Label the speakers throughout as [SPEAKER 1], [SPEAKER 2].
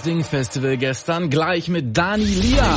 [SPEAKER 1] Ding Festival gestern, gleich mit Dani Lia.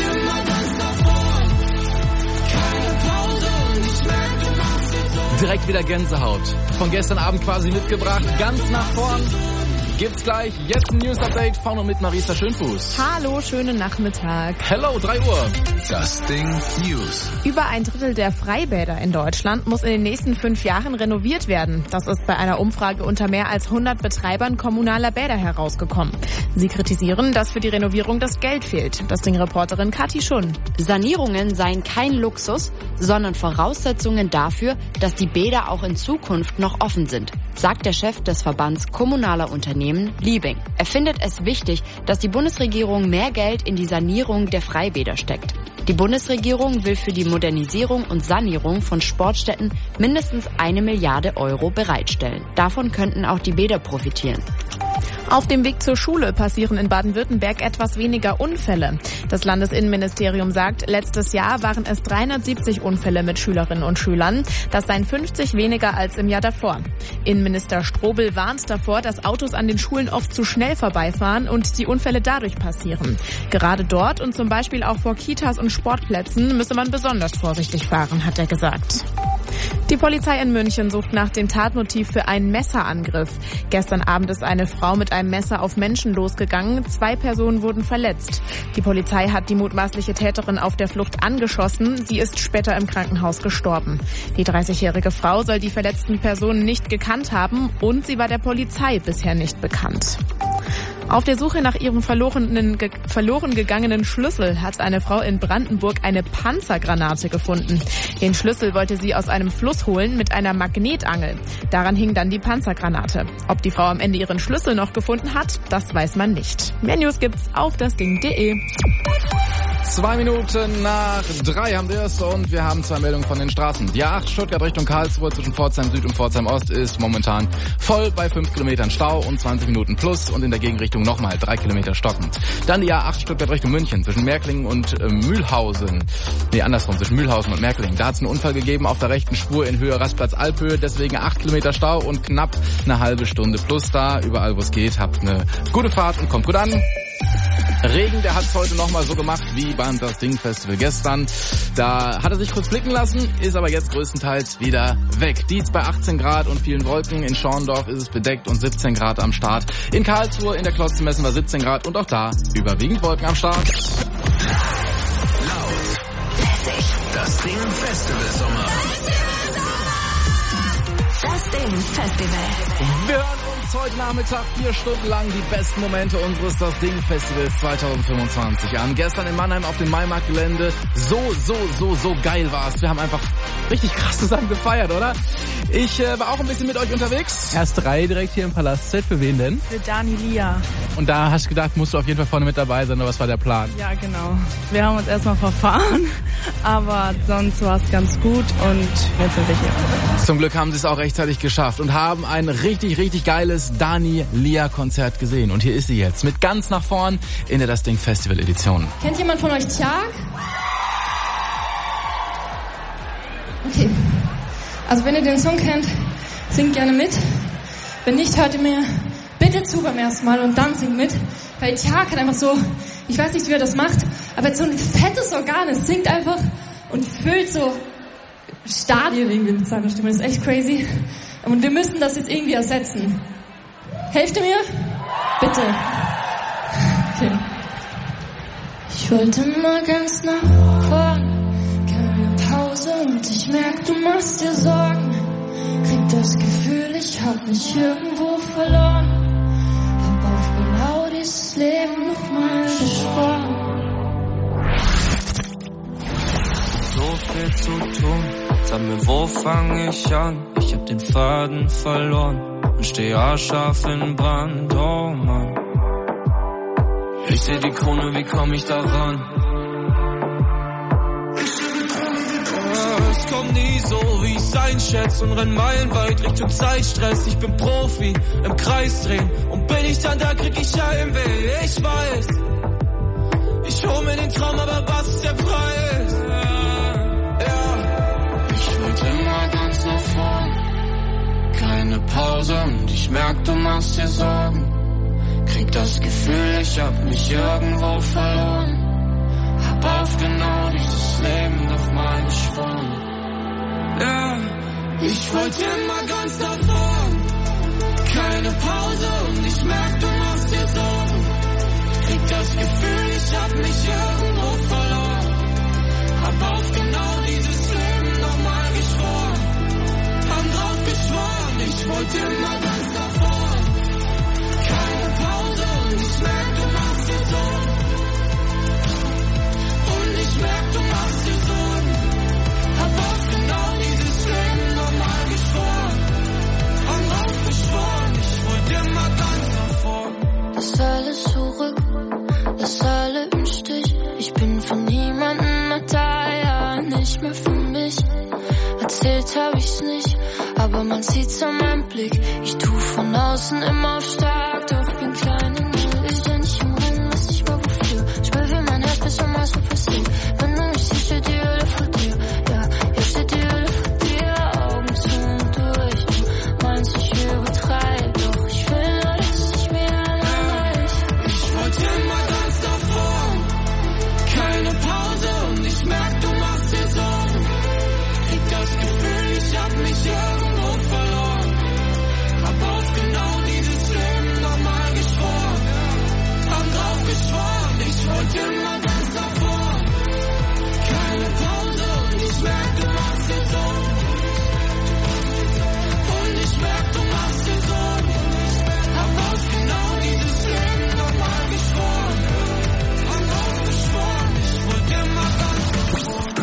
[SPEAKER 1] Direkt wieder Gänsehaut. Von gestern Abend quasi mitgebracht, ganz nach vorn. Gibt's gleich. Jetzt ein News-Update von und mit Marisa Schönfuß.
[SPEAKER 2] Hallo, schönen Nachmittag.
[SPEAKER 1] Hello, 3 Uhr.
[SPEAKER 3] Das Ding News.
[SPEAKER 2] Über ein Drittel der Freibäder in Deutschland muss in den nächsten 5 Jahren renoviert werden. Das ist bei einer Umfrage unter mehr als 100 Betreibern kommunaler Bäder herausgekommen. Sie kritisieren, dass für die Renovierung das Geld fehlt. Das Ding-Reporterin Kathi Schun.
[SPEAKER 4] Sanierungen seien kein Luxus, sondern Voraussetzungen dafür, dass die Bäder auch in Zukunft noch offen sind, sagt der Chef des Verbands kommunaler Unternehmen Liebing. Er findet es wichtig, dass die Bundesregierung mehr Geld in die Sanierung der Freibäder steckt. Die Bundesregierung will für die Modernisierung und Sanierung von Sportstätten mindestens 1 Milliarde Euro bereitstellen. Davon könnten auch die Bäder profitieren.
[SPEAKER 2] Auf dem Weg zur Schule passieren in Baden-Württemberg etwas weniger Unfälle. Das Landesinnenministerium sagt, letztes Jahr waren es 370 Unfälle mit Schülerinnen und Schülern. Das seien 50 weniger als im Jahr davor. Innenminister Strobel warnt davor, dass Autos an den Schulen oft zu schnell vorbeifahren und die Unfälle dadurch passieren. Gerade dort und zum Beispiel auch vor Kitas und Sportplätzen müsse man besonders vorsichtig fahren, hat er gesagt. Die Polizei in München sucht nach dem Tatmotiv für einen Messerangriff. Gestern Abend ist eine Frau mit einem Messer auf Menschen losgegangen. 2 Personen wurden verletzt. Die Polizei hat die mutmaßliche Täterin auf der Flucht angeschossen. Sie ist später im Krankenhaus gestorben. Die 30-jährige Frau soll die verletzten Personen nicht gekannt haben und sie war der Polizei bisher nicht bekannt. Auf der Suche nach ihrem verloren gegangenen Schlüssel hat eine Frau in Brandenburg eine Panzergranate gefunden. Den Schlüssel wollte sie aus einem Fluss holen mit einer Magnetangel. Daran hing dann die Panzergranate. Ob die Frau am Ende ihren Schlüssel noch gefunden hat, das weiß man nicht. Mehr News gibt's auf dasding.de.
[SPEAKER 1] 2 Minuten nach 3 haben wir es und wir haben 2 Meldungen von den Straßen. Die A8 Stuttgart Richtung Karlsruhe zwischen Pforzheim Süd und Pforzheim Ost ist momentan voll bei 5 Kilometern Stau und 20 Minuten plus und in der Gegenrichtung nochmal 3 Kilometer stockend. Dann die A8 Stuttgart Richtung München zwischen Märklingen und Mühlhausen. Zwischen Mühlhausen und Märklingen. Da hat es einen Unfall gegeben auf der rechten Spur in Höhe Rastplatz-Alphöhe, deswegen 8 Kilometer Stau und knapp eine halbe Stunde plus da. Überall wo es geht, habt eine gute Fahrt und kommt gut an. Regen, der hat es heute nochmal so gemacht wie beim Das Ding Festival gestern. Da hat er sich kurz blicken lassen, ist aber jetzt größtenteils wieder weg. Dietz bei 18 Grad und vielen Wolken. In Schorndorf ist es bedeckt und 17 Grad am Start. In Karlsruhe in der Klotze messen wir 17 Grad und auch da überwiegend Wolken am Start.
[SPEAKER 3] Laut. Das Ding Festival Sommer.
[SPEAKER 5] Das Ding Festival.
[SPEAKER 1] Wir hören uns heute Nachmittag 4 Stunden lang die besten Momente unseres Das Ding Festivals 2025 an. Gestern in Mannheim auf dem Maimarktgelände. So geil war's. Wir haben einfach richtig krass zusammen gefeiert, oder? Ich war auch ein bisschen mit euch unterwegs.
[SPEAKER 6] Erst 3 direkt hier im Palast. Für wen denn?
[SPEAKER 7] Für Dani Lia.
[SPEAKER 6] Und da hast du gedacht, musst du auf jeden Fall vorne mit dabei sein, oder was war der Plan?
[SPEAKER 7] Ja, genau. Wir haben uns erstmal verfahren, aber sonst war es ganz gut und jetzt sind wir hier.
[SPEAKER 1] Zum Glück haben sie es auch rechtzeitig geschafft und haben ein richtig geiles Dani Lia Konzert gesehen. Und hier ist sie jetzt mit ganz nach vorn in der Das Ding Festival Edition.
[SPEAKER 8] Kennt jemand von euch Tjag? Okay. Also wenn ihr den Song kennt, singt gerne mit. Wenn nicht, hört ihr mir bitte zu beim ersten Mal und dann singt mit. Weil Tjag hat einfach so, ich weiß nicht, wie er das macht, aber er hat so ein fettes Organ. Es singt einfach und füllt so Stadien irgendwie mit seiner Stimme. Das ist echt crazy. Und wir müssen das jetzt irgendwie ersetzen. Helft ihr mir? Bitte. Okay. Ich wollte mal ganz nach vorn, keine Pause und ich merk, du machst dir Sorgen. Krieg das Gefühl, ich hab mich irgendwo verloren. Hab auf genau dieses Leben nochmal geschworen.
[SPEAKER 9] So viel zu tun, sag mir, wo fang ich an? Ich hab den Faden verloren und steh haarscharf in Brand, oh Mann. Ich seh die Krone, wie komm ich da ran? Es kommt nie so, wie ich's einschätze und renn meilenweit Richtung Zeitstress. Ich bin Profi, im Kreis drehen und bin ich dann da, krieg ich Heimweh. Ich weiß, ich hol mir den Traum, aber was ist der Preis? Ich wollte immer ganz nach vorn, keine Pause und ich merk, du machst dir Sorgen. Krieg das Gefühl, ich hab mich irgendwo verloren. Hab auf genau dieses Leben nochmal geschworen. Ja, ich wollte immer ganz nach vorn. Keine Pause und ich merk, du machst dir Sorgen. Krieg das Gefühl, ich hab mich irgendwo verloren. Hab auf genau dieses Leben nochmal geschworen. Haben drauf geschworen, ich wollte immer ganz nach vorn. Keine Pause und ich merk, du machst dir Sorgen. Und ich merk, du machst dir Sorgen. Hab auf genau dieses Leben nochmal geschworen. Haben drauf geschworen, ich wollte immer ganz nach vorn.
[SPEAKER 10] Das alles zurück, das alle im Stich. Ich bin von niemandem da, ja, nicht mehr für mich. Erzählt hab ich's nicht, aber man sieht's an meinem Blick. Ich tu von außen immer auf stark, doch bin klein in mir. Ich steh nicht im Rennen, weiß nicht mal wofür. Spür wie mein Herz bis zum Ausdruck passiert. Wenn du mich siehst, steht die Hölle vor dir. Ja, jetzt steht die Hölle vor dir. Augen zu und durch. Du meinst, ich übertreib, doch ich will nur, dass ich mir erreich.
[SPEAKER 9] Ich wollte immer ganz nach vorn. Keine Pause und ich merk, du machst dir Sorgen. Krieg das Gefühl, ich hab mich irgendwo verloren. Hab auf genau dieses Leben nochmal geschworen. Hab drauf geschworen, ich wollte immer ganz nach vorn. Keine Pause und ich merk, du machst dir Sorgen. Und ich merk, du machst dir Sorgen. Hab auf genau dieses Leben nochmal geschworen. Hab drauf geschworen, ich wollte immer ganz nach vorn.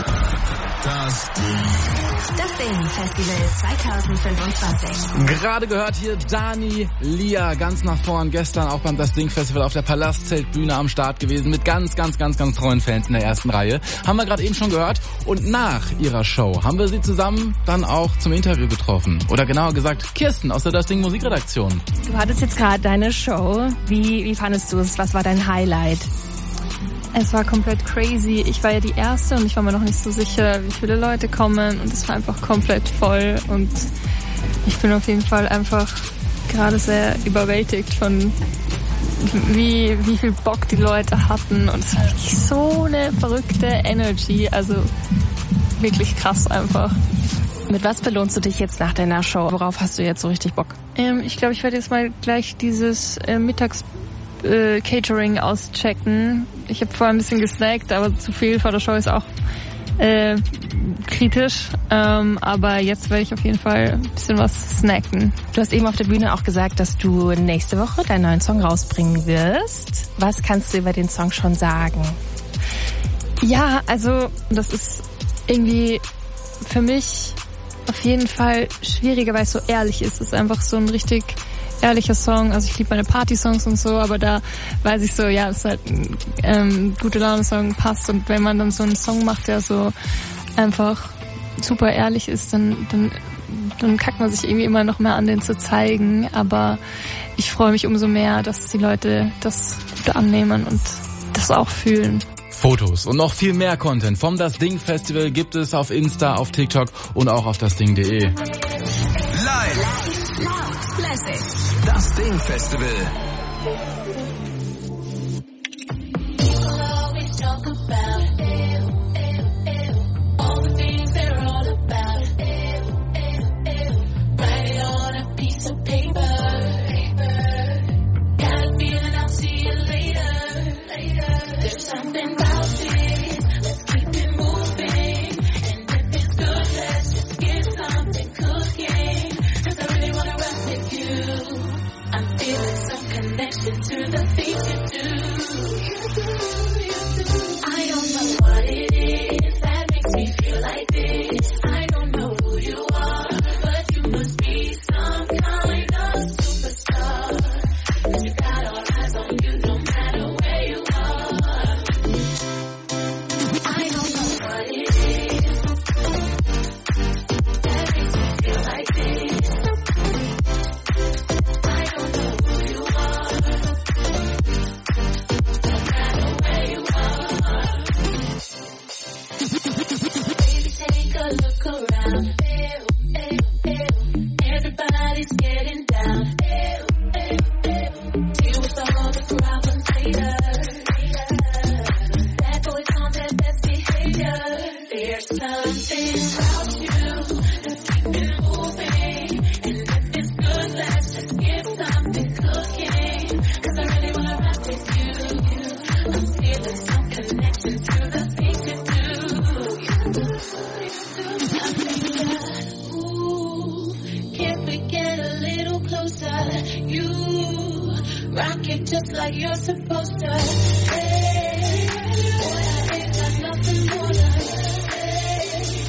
[SPEAKER 5] Das Ding Festival 2025.
[SPEAKER 1] Gerade gehört hier Dani Lia ganz nach vorn. Gestern auch beim Das Ding Festival auf der Palastzeltbühne am Start gewesen mit ganz treuen Fans in der ersten Reihe. Haben wir gerade eben schon gehört. Und nach ihrer Show haben wir sie zusammen dann auch zum Interview getroffen. Oder genauer gesagt Kirsten aus der Das Ding Musikredaktion.
[SPEAKER 11] Du hattest jetzt gerade deine Show. Wie fandest du es? Was war dein Highlight?
[SPEAKER 8] Es war komplett crazy. Ich war ja die Erste und ich war mir noch nicht so sicher, wie viele Leute kommen. Und es war einfach komplett voll. Und ich bin auf jeden Fall einfach gerade sehr überwältigt von wie viel Bock die Leute hatten. Und es war wirklich so eine verrückte Energy. Also wirklich krass einfach.
[SPEAKER 11] Mit was belohnst du dich jetzt nach deiner Show? Worauf hast du jetzt so richtig Bock?
[SPEAKER 8] Ich glaube, ich werde jetzt mal gleich dieses Catering auschecken. Ich habe vorher ein bisschen gesnackt, aber zu viel vor der Show ist auch kritisch. Aber jetzt werde ich auf jeden Fall ein bisschen was snacken.
[SPEAKER 11] Du hast eben auf der Bühne auch gesagt, dass du nächste Woche deinen neuen Song rausbringen wirst. Was kannst du über den Song schon sagen?
[SPEAKER 8] Ja, also das ist irgendwie für mich auf jeden Fall schwieriger, weil es so ehrlich ist. Es ist einfach so ein richtig ehrlicher Song. Also ich liebe meine Party-Songs und so, aber da weiß ich so, ja, es ist halt ein gute Laune-Song, passt. Und wenn man dann so einen Song macht, der so einfach super ehrlich ist, dann kackt man sich irgendwie immer noch mehr an, den zu zeigen. Aber ich freue mich umso mehr, dass die Leute das gut annehmen und das auch fühlen.
[SPEAKER 1] Fotos und noch viel mehr Content vom Das Ding Festival gibt es auf Insta, auf TikTok und auch auf dasding.de.
[SPEAKER 3] Live. Das Ding Festival.
[SPEAKER 10] like you're supposed to. Hey, boy, I ain't got nothing more to say.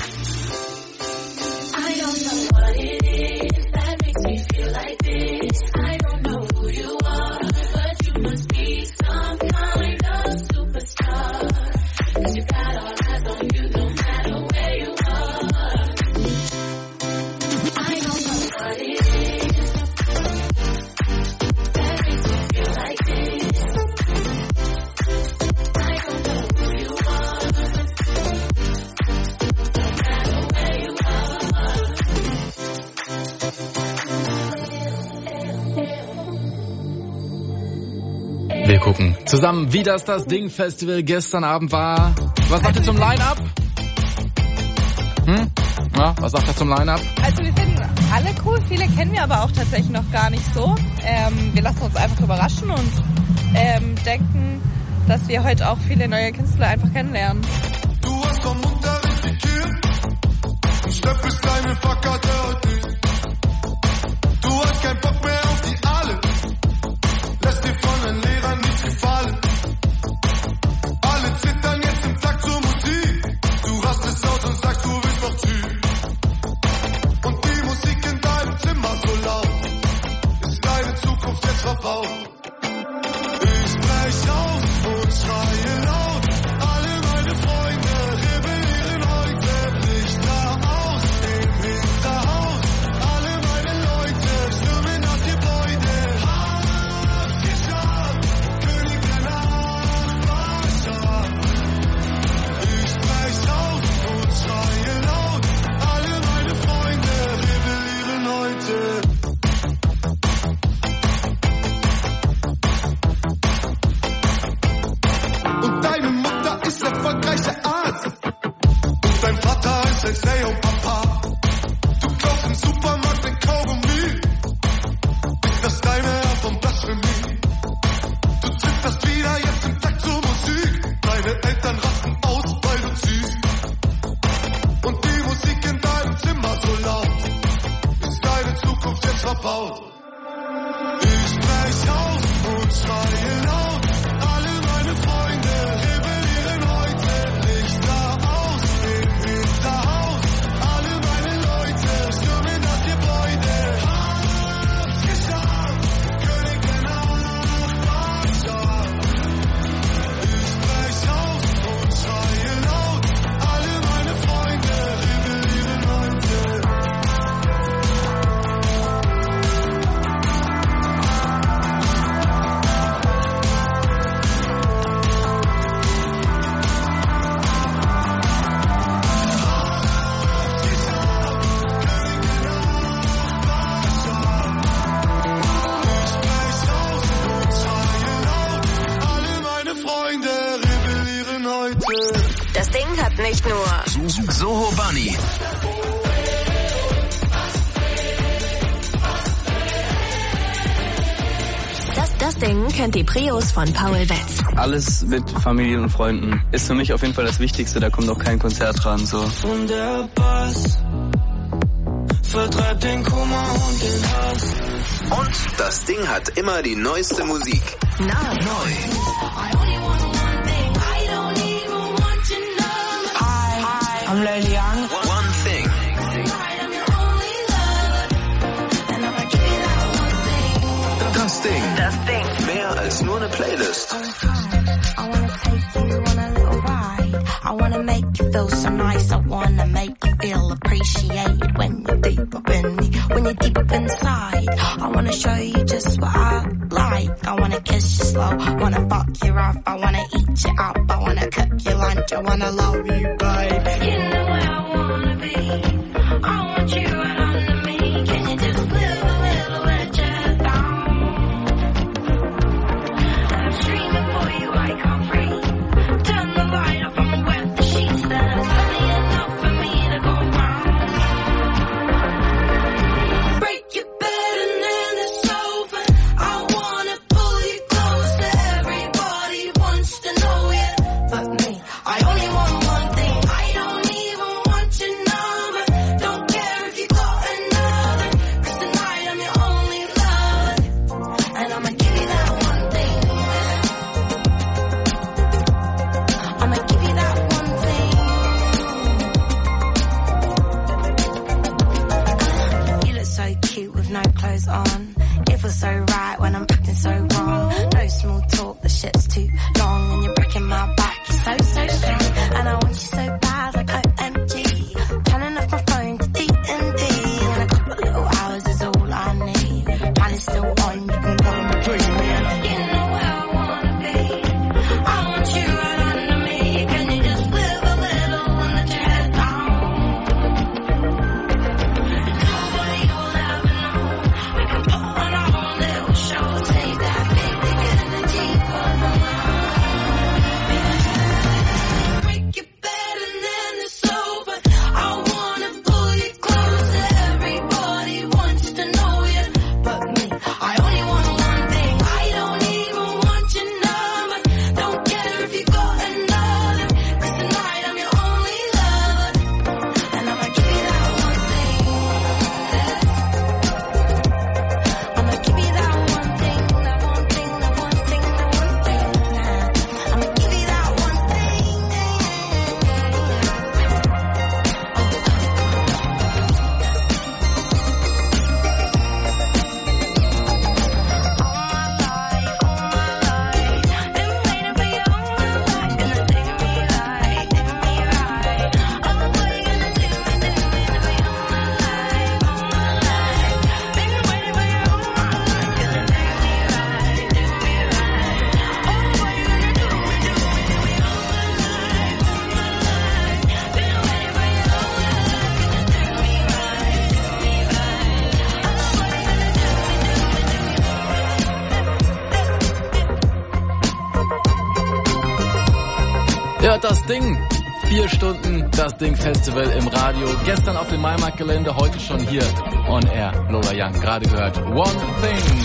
[SPEAKER 10] I don't know what it is that makes me feel like this. I don't know who you are, but you must be some kind of superstar. 'Cause you got all eyes on you no matter where you are. I don't know what it is that makes me feel like this. I don't know who you are, no matter where you are.
[SPEAKER 1] Wir gucken zusammen, wie das Ding-Festival gestern Abend war. Was sagt ihr zum Line-Up? Ja, was sagt ihr zum Line-Up?
[SPEAKER 7] Also wir finden alle cool, viele kennen wir aber auch tatsächlich noch gar nicht so. Wir lassen uns einfach überraschen und denken, dass wir heute auch viele neue Künstler einfach kennenlernen.
[SPEAKER 12] Du hast vom Unterricht gekehrt und stöppelst deine Fackerte heute nicht. Du hast keinen Bock mehr auf die Aale, lässt dir von den Lehrern nichts gefallen. Alle zittern jetzt im Takt zur Musik. Du rastest aus und sagst, du willst noch Züg. Und die Musik in deinem Zimmer so laut, ist deine Zukunft jetzt verbaut. Ich brech auf und schreie laut, alle meine Freunde rebellieren heute. Lichter aus im Hinterhaus, alle meine Leute stürmen das Gebäude. Hab's geschafft, König der Nachbarschaft. Ich brech auf und schreie laut, alle meine Freunde rebellieren heute. Und deine Mutter ist erfolgreicher Arzt. Und dein Vater ist ein Stay-Home-Papa. Du kaufst im Supermarkt ein Kaugummi. Ist das deine Art von Blasphemie? Du zitterst wieder jetzt im Takt zur Musik. Deine Eltern rasten aus, weil du ziehst. Und die Musik in deinem Zimmer so laut, ist deine Zukunft jetzt verbaut. Ich brech auf und schreie laut, alle meine Freunde rebellieren heute. Lichter aus im Hinterhaus, alle meine Leute stürmen das Gebäude. Hab's geschafft, König der Nachbarschaft. Ich brech auf und schreie laut, alle meine Freunde rebellieren heute.
[SPEAKER 5] Das Ding hat nicht nur
[SPEAKER 3] Soho Bunny.
[SPEAKER 5] Das Ding kennt die Prios von Paul Wetz.
[SPEAKER 13] Alles mit Familie und Freunden ist für mich auf jeden Fall das Wichtigste. Da kommt auch kein Konzert dran. So.
[SPEAKER 9] Und der Bass vertreibt den Kummer und den Hass.
[SPEAKER 3] Und das Ding hat immer die neueste Musik.
[SPEAKER 5] Neu.
[SPEAKER 9] Hi, I'm Lady Young.
[SPEAKER 3] One Thing. Das Ding. Mehr als nur eine Playlist.
[SPEAKER 10] I wanna take you on a little ride. I wanna make you feel so nice. I wanna make you feel appreciated when you're deep up in me, when you're deep up inside. I wanna show you just what I like. I wanna kiss you slow, wanna fuck you rough. I wanna eat you up, I wanna cook you lunch. I wanna love you, babe. You know where I wanna be. I want you right under me. Can you just live a little bit just down? I'm streaming for you, I can't breathe. Turn the light off and wet the sheets. There's only enough for me to go round. Break your bed and then it's over. I wanna pull you closer. Everybody wants to know you, but me. I only want one thing. too long and you're breaking my back. You're so, so strong and I want you so bad like OMG. Turning off my phone to D&D and a couple little hours is all I need. Plan is still on, you can go and dream it. You know where I wanna be. I want you right under me. Can you just live a little and let your head down? And nobody will ever know. We can put on our own little show. Save that big energy for the night. Break it better than it's over. I wanna pull you closer. Everybody wants to know you, but me. I only want one thing. I don't even want your number. Don't care if you got another. 'Cause tonight I'm your only lover. And I'ma give you that one thing. I'ma give you that one thing, that one thing, that one thing, that one thing. I'ma give you that one thing.
[SPEAKER 1] Ja, das Ding. 4 Stunden, das Ding Festival im Radio. Gestern auf dem Maimarkt-Gelände, heute schon hier on air. Lola Young, gerade gehört. One Thing.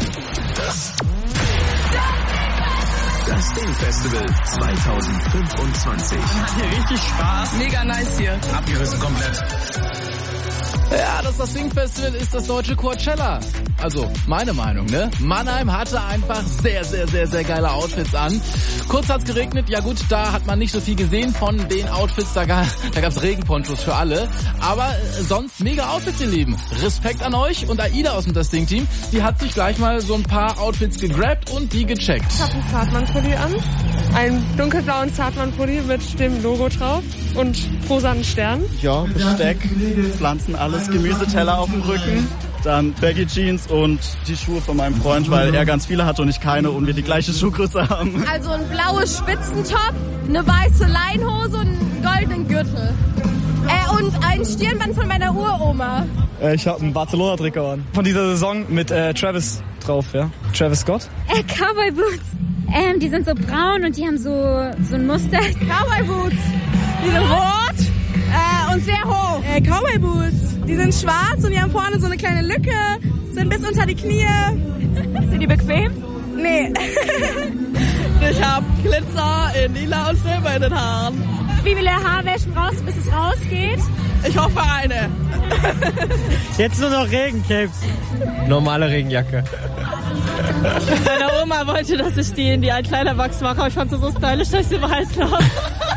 [SPEAKER 3] Das Ding Festival 2025.
[SPEAKER 14] Hat hier richtig Spaß. Mega nice hier.
[SPEAKER 3] Abgerissen komplett.
[SPEAKER 1] Ja, das Ding-Festival ist das deutsche Coachella. Also, meine Meinung, ne? Mannheim hatte einfach sehr, sehr, sehr, sehr geile Outfits an. Kurz hat's geregnet, ja gut, da hat man nicht so viel gesehen von den Outfits, da gab's Regenponchos für alle. Aber sonst mega Outfits, ihr Lieben. Respekt an euch und Aida aus dem Das Ding-Team, die hat sich gleich mal so ein paar Outfits gegrabt und die gecheckt.
[SPEAKER 15] Ich habe einen Zartmann-Pulli an, einen dunkelblauen Zartmann-Pulli mit dem Logo drauf und rosanen Stern.
[SPEAKER 16] Ja, Besteck, Pflanzen, alles, Gemüseteller auf dem Rücken. Dann Baggy Jeans und die Schuhe von meinem Freund, weil er ganz viele hatte und ich keine und wir die gleiche Schuhgröße haben.
[SPEAKER 17] Also ein blaues Spitzentop, eine weiße Leinhose und einen goldenen Gürtel. Und ein Stirnband von meiner Uroma.
[SPEAKER 18] Ich habe einen Barcelona-Trikot an. Von dieser Saison mit Travis drauf, ja. Travis Scott.
[SPEAKER 19] Cowboy Boots. Die sind so braun und die haben so ein Muster.
[SPEAKER 17] Cowboy Boots. Die sind rot und sehr hoch. Cowboy Boots. Die sind schwarz und die haben vorne so eine kleine Lücke, sind bis unter die Knie.
[SPEAKER 19] Sind die bequem?
[SPEAKER 17] Nee. Ich habe Glitzer in lila und silber in den Haaren.
[SPEAKER 19] Wie viele Haarwäschen brauchst du, bis es rausgeht?
[SPEAKER 17] Ich hoffe eine.
[SPEAKER 18] Jetzt nur noch Regencapes. Normale Regenjacke.
[SPEAKER 15] Meine Oma wollte, dass ich die in die Altkleiderbox mache, aber ich fand sie so stylisch, dass ich sie behalten habe.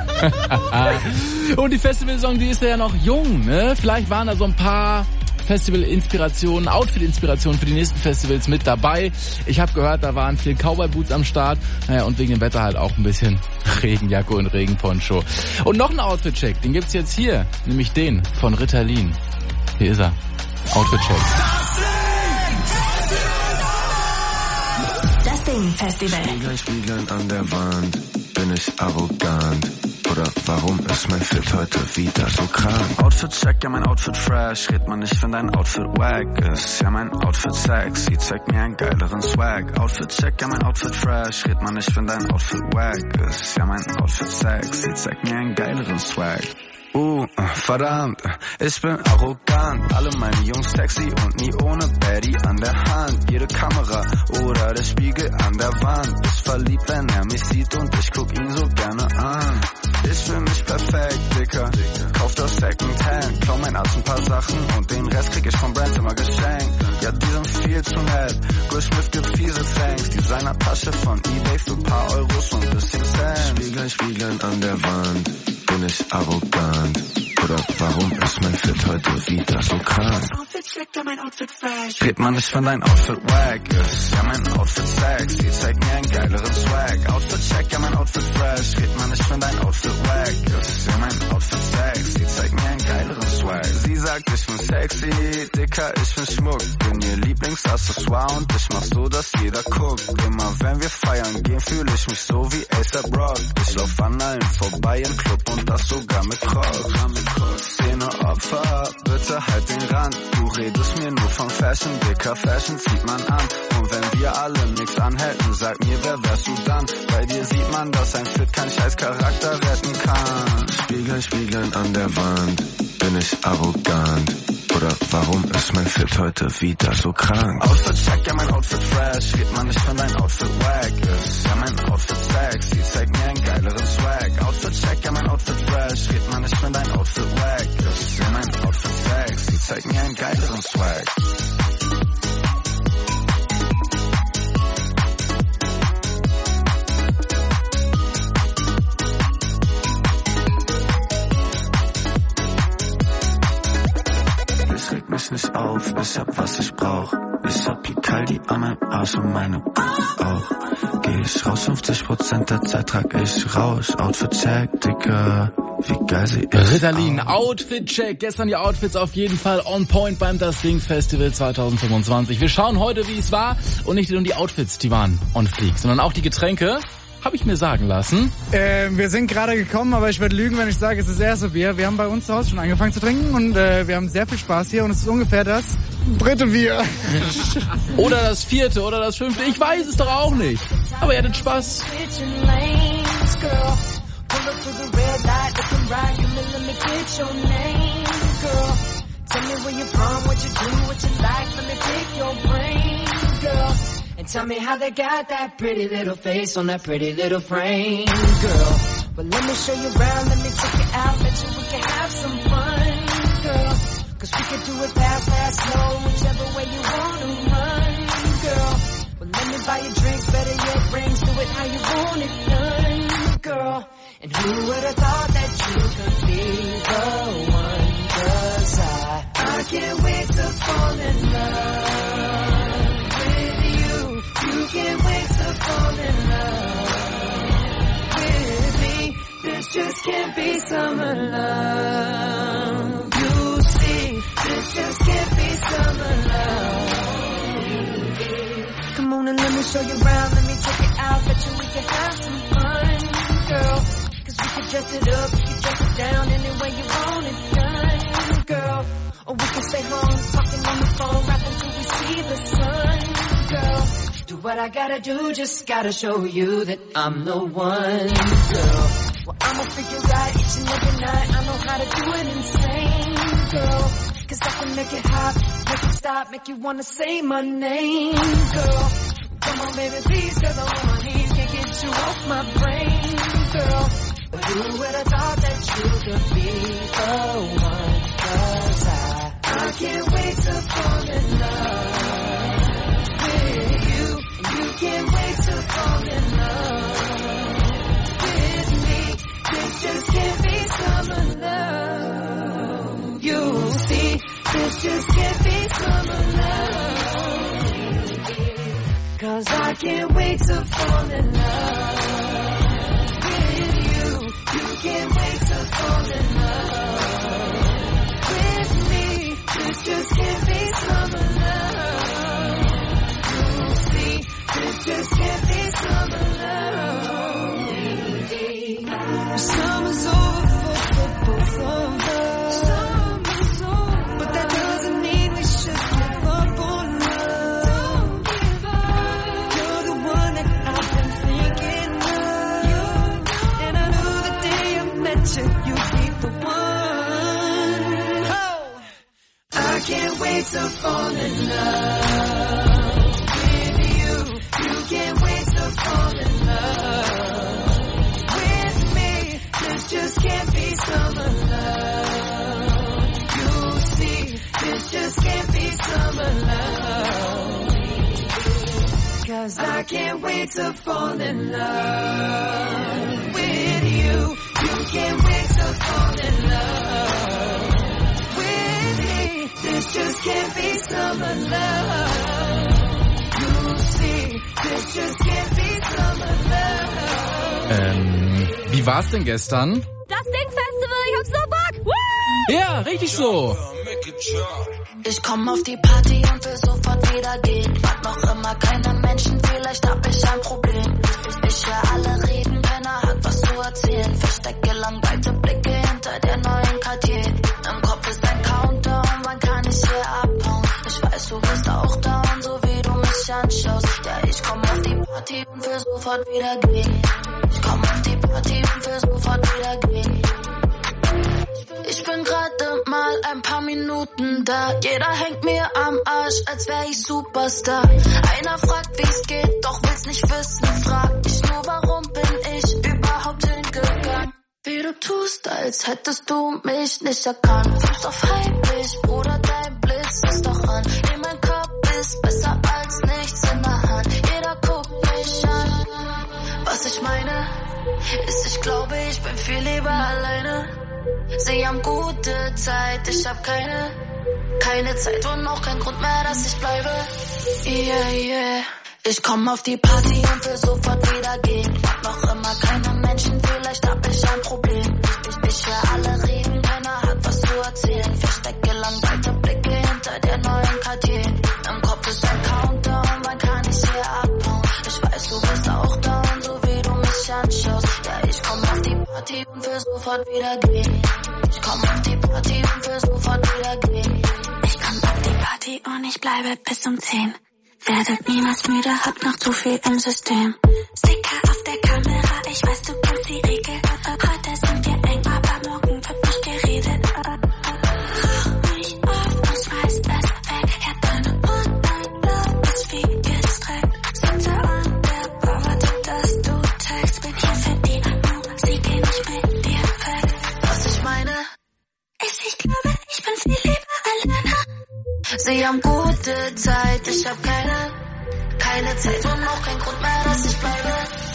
[SPEAKER 1] Und die Festivalsaison, die ist ja noch jung, ne? Vielleicht waren da so ein paar Festival-Inspirationen, Outfit-Inspirationen für die nächsten Festivals mit dabei. Ich habe gehört, da waren viel Cowboy-Boots am Start. Naja, und wegen dem Wetter halt auch ein bisschen Regenjacke und Regenponcho. Und noch ein Outfit-Check, den gibt's jetzt hier, nämlich den von Ritalin. Hier ist er. Outfit-Check.
[SPEAKER 5] Das Ding Festival.
[SPEAKER 3] Spiegeln an der Wand, bin ich arrogant. Oder warum ist mein Fit heute wieder so krank? Outfit check, ja mein Outfit fresh. Red man nicht, wenn dein Outfit wack ist. Ja mein Outfit sexy, zeig mir einen geileren Swag. Outfit check, ja mein Outfit fresh. Red man nicht, wenn dein Outfit wack ist. Ja mein Outfit sexy, zeig mir einen geileren Swag. Verdammt, ich bin arrogant. Alle meine Jungs sexy und nie ohne Baddie an der Hand. Jede Kamera oder der Spiegel an der Wand ist verliebt, wenn er mich sieht und ich guck ihn so gerne an. Ich fühl mich perfekt, Dicker. Kauf das Secondhand, klau mein Arzt ein paar Sachen und den Rest krieg ich von Brands immer geschenkt. Ja, die sind viel zu nett. Gushmith gibt fiese Thanks. Designer-Tasche von eBay für paar Euros und bisschen Cent. Spiegeln an der Wand. Bin ich arrogant, Oder warum ist mein Fit heute wieder so krank? Red man nicht, wenn dein Outfit wack ist. Ja, mein Outfit sexy, zeig mir einen geileren Swag. Outfit check, ja, mein Outfit fresh. Red man nicht, wenn dein Outfit wack ist. Ja, mein Outfit sexy, zeig mir einen geileren Swag. Sie sagt, ich bin sexy, Dicker, ich bin Schmuck. Bin ihr Lieblingsaccessoire und ich mach so, dass jeder guckt. Immer wenn wir feiern gehen, fühl ich mich so wie A$AP Rock. Ich lauf an allen vorbei im Club und das sogar mit Crocs. Szene Opfer, bitte halt den Rand. Du redest mir nur von Fashion, Dicker, Fashion zieht man an. Und wenn wir alle nix anhätten, sag mir, wer wärst du dann? Bei dir sieht man, dass ein Fit kein scheiß Charakter retten kann. Spiegel, spiegeln an der Wand, bin ich arrogant? Oder warum ist mein Fit heute wieder so krank? Outfit check, ja, mein Outfit fresh. Red man nicht, wenn dein Outfit wack ist. Ja, mein Outfit sexy, zeig mir einen geileren Swag. Outfit check, ja, mein Outfit fresh. Red man nicht, wenn dein Outfit wack ist. Ja, mein Outfit sexy, zeig mir einen geileren Swag. Mich nicht auf, ich hab was ich brauch. Ich hab Picaldi an meinem Arsch und meine auch. Geh ich raus, 50% der Zeit trag ich Rausch. Outfit check, Dicker, wie geil sie ist.
[SPEAKER 1] Ritalin, Outfit check. Gestern die Outfits auf jeden Fall on point beim Das Ding Festival 2025. Wir schauen heute, wie es war und nicht nur die Outfits, die waren on fleek, sondern auch die Getränke. Habe ich mir sagen lassen.
[SPEAKER 18] Wir sind gerade gekommen, aber ich würde lügen, wenn ich sage, es ist das erste Bier. Wir haben bei uns zu Hause schon angefangen zu trinken und wir haben sehr viel Spaß hier und es ist ungefähr das dritte Bier.
[SPEAKER 1] Oder das vierte oder das fünfte, ich weiß es doch auch nicht. Aber ihr hattet Spaß.
[SPEAKER 20] And tell me how they got that pretty little face on that pretty little frame, girl. Well, let me show you around, let me take you out, bet you we can have some fun, girl. Cause we can do it fast, slow, whichever way you wanna run, girl. Well, let me buy you drinks, better yet rings, do it how you want it done, girl. And who would've thought that you could be the one? Cause I can't wait to fall in love. You can't wait to fall in love with me. This just can't be summer love. You see, this just can't be summer love. Come on and let me show you around, let me take it out, bet you we can have some fun, girl. Cause we can dress it up, we can dress it down, any way you want it done, girl. Or we can stay home, talking on the phone, rap until we see the sun, girl. Do what I gotta do, just gotta show you that I'm the one, girl. Well, I'ma figure out each and every night, I know how to do it insane, girl. Cause I can make it hot, make it stop, make you wanna say my name, girl. Come on baby, please, cause I'm on my knees, can't get you off my brain, girl. But who would've thought that you could be the one? Cause I can't wait to fall in love. You can't wait to fall in love with me. This just can't be summer love. You see, this just can't be summer love. Cause I can't wait to fall in love with you. You can't wait to fall in love with me. This just can't be summer love. This just can't be summer love. Summer's over for both of us. Summer's over, but that doesn't mean we should give up on love. Don't give up. You're the one that I've been thinking of. And I knew the day I met you, you'd be the one. Oh, I can't wait to fall in love. You can't wait to fall in love with me. This just can't be summer love. You see, this just can't be summer love. Cause I can't wait to fall in love with you. You can't wait to fall in love. this just can't be summer love. You see, this just can't be summer love.
[SPEAKER 1] Wie war's denn gestern?
[SPEAKER 19] Das Ding-Festival, ich hab so Bock! Woo!
[SPEAKER 1] Ja, richtig so.
[SPEAKER 10] Ich komm auf die Party und will sofort wieder gehen. Mag noch immer keine Menschen, vielleicht hab ich ein Problem. Ich höre alle reden, keiner hat was zu erzählen. Verstecke gelangweilte Blicke hinter der neuen Cartier. Im Kopf ist ein Countdown, wann kann ich hier abhauen? Ich weiß, du bist auch down, so wie du mich anschaust. Ja, ich komm auf die Party und will sofort wieder gehen. Ich komm auf die Party und will sofort wieder gehen. Ich bin gerade mal ein paar Minuten da. Jeder hängt mir am Arsch, als wär ich Superstar. Einer fragt, wie's geht, doch will's nicht wissen. Frag ich nur, warum bin ich überhaupt hingegangen? Wie du tust, als hättest du mich nicht erkannt. Fuchs auf heimlich, Bruder, dein Blitz ist doch an. In mein Kopf ist besser als nichts in der Hand. Jeder guckt mich an. Was ich meine, ist, ich glaube, ich bin viel lieber alleine. Sie haben gute Zeit, ich hab keine Zeit und auch kein Grund mehr, dass ich bleibe. Yeah, yeah. Ich komm auf die Party und will sofort wieder gehen. Mag noch immer keine Menschen, vielleicht hab ich ein Problem. Ich höre alle reden, keiner hat was zu erzählen. Verstecke gelangweilte Blicke hinter der neuen Cartier. Im Kopf ist ein Countdown, wann kann ich hier abhauen? Ich weiß, du bist auch down, so wie du mich anschaust. Ja, ich komm auf die Party und will sofort wieder gehen. Ich komm auf die Party und will sofort wieder gehen. Ich komm auf die Party und ich bleibe bis um 10. Werdet niemals müde, hab noch zu viel im System. Sticker auf der Kamera, ich weiß, du kennst die Regel. Heute sind wir eng, aber morgen wird nicht geredet. Rauch mich auf und schmeiß es weg. Ja, deine Love ist wie gestreckt. Sitze an der Bar, warte, dass du text. Bin hier für die Musik, geh nicht mit dir weg. Was ich meine, ist, ich glaube, ich bin viel lieber alleine. Sie haben gute Zeit, ich hab keine Zeit und auch kein Grund mehr, dass ich bleibe.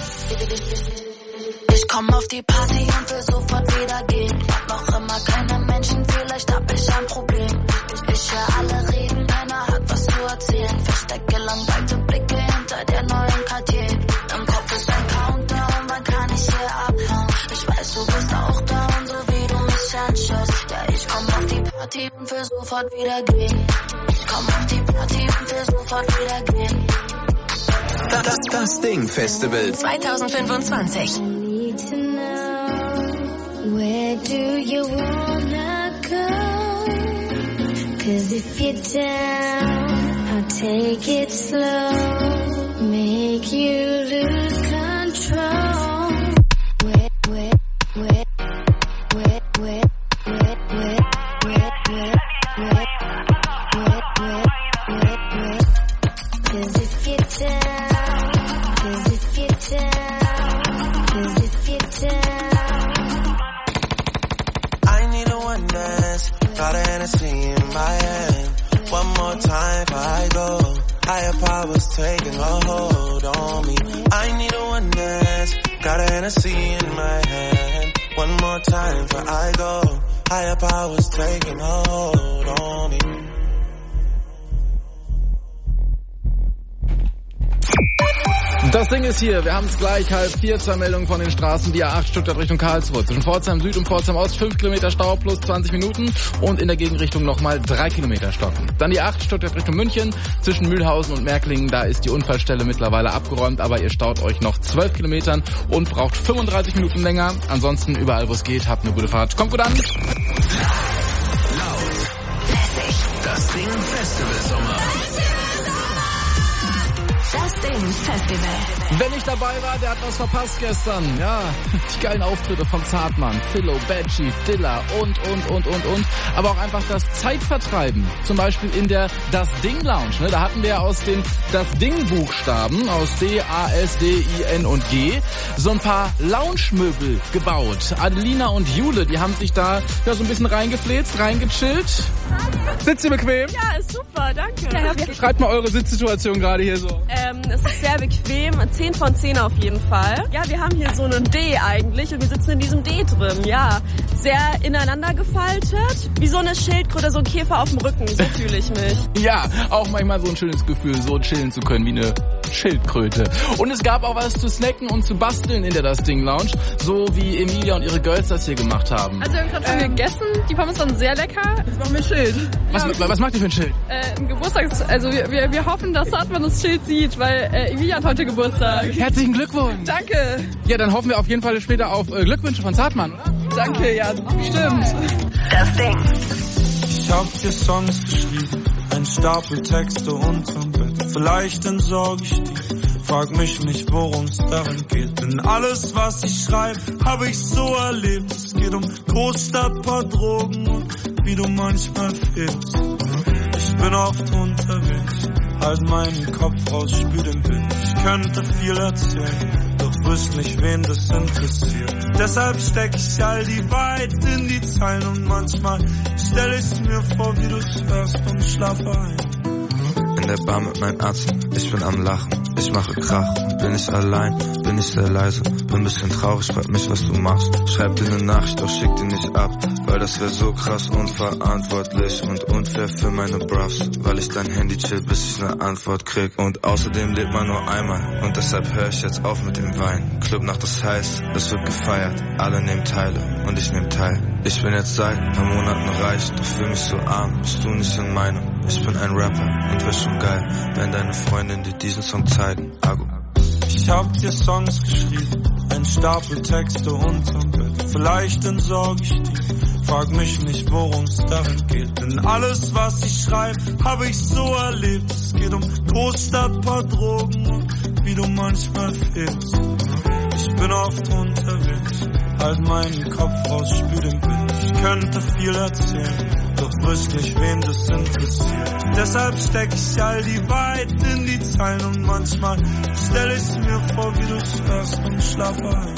[SPEAKER 10] Ich komm auf die Party und will sofort wieder gehen. Mag noch immer keine Menschen, vielleicht hab ich ein Problem. Ich höre alle reden, keiner hat was zu erzählen. Verstecke gelangweilte Blicke hinter der neuen Cartier. Im Kopf ist ein Countdown, wann kann ich hier abhauen? Ich weiß, du bist auch down, so wie du mich anschaust. Ja, ich komm auf die Party und will sofort wieder gehen. Ich komm auf die Party und will sofort wieder gehen.
[SPEAKER 21] Das Ding-Festival 2025.
[SPEAKER 10] Where do you wanna go? 'Cause if you're down, I'll take it slow. Make you lose control.
[SPEAKER 3] Higher powers taking a hold on me. I need a one dance. Got a Hennessy in my hand. One more time before I go. Higher powers taking a hold on me.
[SPEAKER 1] Das Ding ist hier, wir haben es gleich, 3:30 zur Meldung von den Straßen, die A8 Stuttgart Richtung Karlsruhe. Zwischen Pforzheim Süd und Pforzheim Ost 5 Kilometer Stau plus 20 Minuten und in der Gegenrichtung nochmal 3 Kilometer stocken. Dann die A8 Stuttgart Richtung München, zwischen Mühlhausen und Märklingen, da ist die Unfallstelle mittlerweile abgeräumt, aber ihr staut euch noch 12 Kilometern und braucht 35 Minuten länger. Ansonsten überall, wo es geht, habt eine gute Fahrt. Kommt gut an!
[SPEAKER 21] Laut. Lässig. Das Ding Festival Sommer. Das Ding Festival.
[SPEAKER 1] Wer nicht dabei war, der hat was verpasst gestern. Ja, die geilen Auftritte von Zartmann, Philo, Bad Dilla und. Aber auch einfach das Zeitvertreiben. Zum Beispiel in der Das Ding Lounge. Ne? Da hatten wir aus den Das Ding Buchstaben, aus D, A, S, D, I, N und G, so ein paar Lounge-Möbel gebaut. Adelina und Jule, die haben sich da ja so ein bisschen reingefläzt, reingechillt. Sitzt ihr bequem?
[SPEAKER 7] Ja, ist super, danke.
[SPEAKER 1] Beschreibt mal eure Sitzsituation gerade hier so.
[SPEAKER 15] Es ist sehr bequem, 10 von 10 auf jeden Fall. Ja, wir haben hier so einen D eigentlich und wir sitzen in diesem D drin, ja. Sehr ineinander gefaltet, wie so eine Schildkröte, so ein Käfer auf dem Rücken, so fühle ich mich.
[SPEAKER 1] Ja, auch manchmal so ein schönes Gefühl, so chillen zu können wie eine Schildkröte. Und es gab auch was zu snacken und zu basteln in der Das Ding Lounge, so wie Emilia und ihre Girls das hier gemacht haben.
[SPEAKER 15] Also wir haben gerade schon gegessen, die Pommes waren sehr lecker. Jetzt machen wir ein Schild.
[SPEAKER 1] Was macht ihr für ein Schild?
[SPEAKER 15] Ein also wir hoffen, dass Hartmann das Schild sieht, weil Emilia hat heute Geburtstag.
[SPEAKER 1] Herzlichen Glückwunsch.
[SPEAKER 15] Danke.
[SPEAKER 1] Ja, dann hoffen wir auf jeden Fall später auf Glückwünsche von Zartmann, oder?
[SPEAKER 15] Danke, ja, stimmt.
[SPEAKER 21] Das Ding.
[SPEAKER 9] Ich hab dir Songs geschrieben, ein Stapel Texte unterm Bett. Vielleicht entsorge ich die, frag mich nicht, worum's darin geht. Denn alles, was ich schreibe, hab ich so erlebt. Es geht um Großstadt, paar Drogen und wie du manchmal fehlst. Ich bin oft unterwegs, halt meinen Kopf raus, spür den Wind. Ich könnte viel erzählen, doch wüsste nicht, wen das interessiert. Deshalb steck ich all die Wahrheit in die Zeilen und manchmal stell ich's mir vor, wie du's hörst und schlafe ein.
[SPEAKER 3] In der Bar mit meinem Arzt, ich bin am Lachen, ich mache Krach. Bin ich allein, bin ich sehr leise, bin bisschen traurig, frag mich, was du machst. Schreib dir eine Nachricht, doch schick die nicht ab, weil das wär so krass unverantwortlich und unfair für meine Bros. Weil ich dein Handy chill, bis ich eine Antwort krieg. Und außerdem lebt man nur einmal und deshalb hör ich jetzt auf mit dem Wein. Clubnacht ist heiß, es wird gefeiert, alle nehmen Teile und ich nehm teil. Ich bin jetzt seit ein paar Monaten reich, doch fühl mich so arm, bist du nicht in meinem. Ich bin ein Rapper und wär schon geil, wenn deine Freundin dir diesen Song zeigen. Agu.
[SPEAKER 9] Ich hab dir Songs geschrieben, ein Stapel Texte unterm Bett. Vielleicht entsorge ich die, frag mich nicht, worum's darin geht. Denn alles, was ich schreibe, hab ich so erlebt. Es geht um Großstadt, paar Drogen und wie du manchmal fehlst. Ich bin oft unterwegs, halt meinen Kopf raus, spür den Wind. Ich könnte viel erzählen, doch wüsste nicht, wen das interessiert. Deshalb steck ich all die Wahrheit in die Zeilen und manchmal stell ich's mir vor, wie du's hörst und schlafe ein.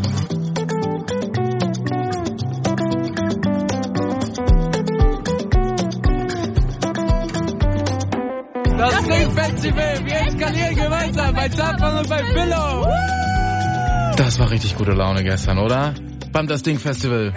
[SPEAKER 6] Das Ding Festival, wir eskalieren gemeinsam bei Zartmann und bei Philo.
[SPEAKER 1] Das war richtig gute Laune gestern, oder? Beim Das Ding Festival.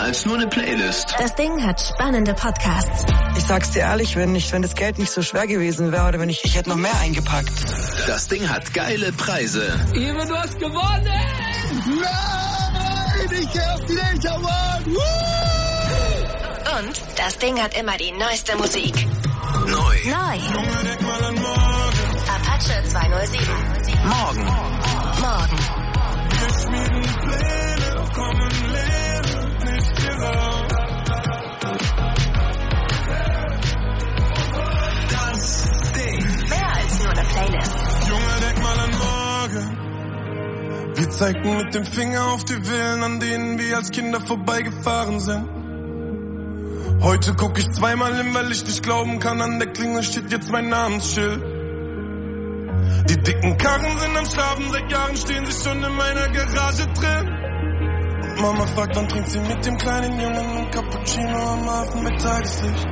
[SPEAKER 21] als nur eine Playlist.
[SPEAKER 5] Das Ding hat spannende Podcasts.
[SPEAKER 4] Ich sag's dir ehrlich, wenn das Geld nicht so schwer gewesen wäre oder wenn ich hätte noch mehr eingepackt.
[SPEAKER 21] Das Ding hat geile Preise.
[SPEAKER 6] Ivan, du hast gewonnen!
[SPEAKER 12] Nein, ich geh auf die Nature One!
[SPEAKER 5] Und das Ding hat immer die neueste Musik.
[SPEAKER 21] Neu.
[SPEAKER 5] Apache 207.
[SPEAKER 21] Morgen.
[SPEAKER 12] Wir schmieden Pläne, doch kommen Leere nicht hier raus.
[SPEAKER 21] Das Ding.
[SPEAKER 5] Mehr als nur eine Playlist.
[SPEAKER 12] Junge, denk mal an morgen. Wir zeigten mit dem Finger auf die Villen, an denen wir als Kinder vorbeigefahren sind. Heute guck ich zweimal hin, weil ich nicht glauben kann, an der Klingel steht jetzt mein Namensschild. Die dicken Karren sind am Schlafen, seit Jahren stehen sie schon in meiner Garage drin. Und Mama fragt, wann trinkt sie mit dem kleinen Jungen ein Cappuccino am Hafen mit Tageslicht.